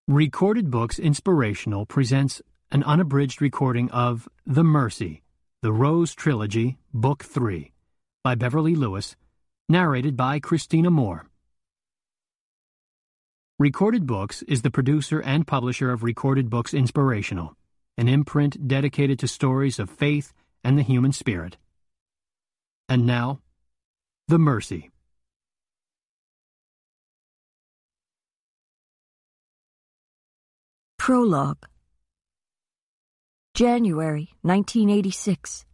Recorded Books Inspirational presents an unabridged recording of The Mercy, The Rose Trilogy, Book 3, by Beverly Lewis, narrated by Christina Moore. Recorded Books is the producer and publisher of Recorded Books Inspirational, an imprint dedicated to stories of faith and the human spirit. And now, The Mercy. Prologue. January 1986.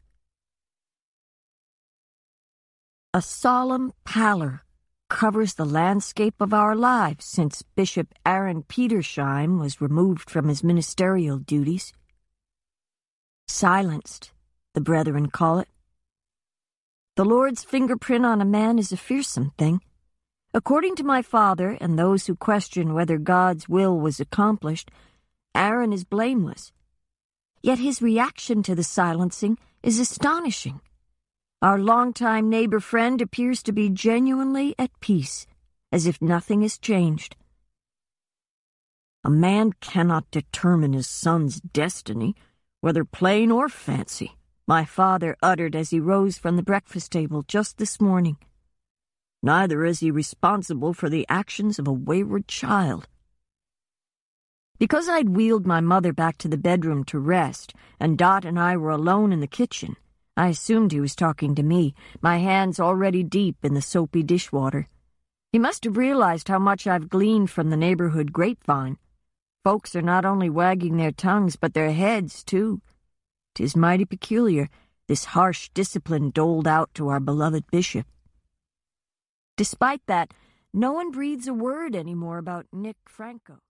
A solemn pallor covers the landscape of our lives since Bishop Aaron Petersheim was removed from his ministerial duties. Silenced, the brethren call it. The Lord's fingerprint on a man is a fearsome thing. According to my father and those who question whether God's will was accomplished, Aaron is blameless. Yet his reaction to the silencing is astonishing. Our longtime neighbor friend appears to be genuinely at peace, as if nothing has changed. A man cannot determine his son's destiny, whether plain or fancy, my father uttered as he rose from the breakfast table just this morning. Neither is he responsible for the actions of a wayward child. Because I'd wheeled my mother back to the bedroom to rest, and Dot and I were alone in the kitchen, I assumed he was talking to me, my hands already deep in the soapy dishwater. He must have realized how much I've gleaned from the neighborhood grapevine. Folks are not only wagging their tongues, but their heads, too. 'Tis mighty peculiar, this harsh discipline doled out to our beloved bishop. Despite that, no one breathes a word anymore about Nick Franco.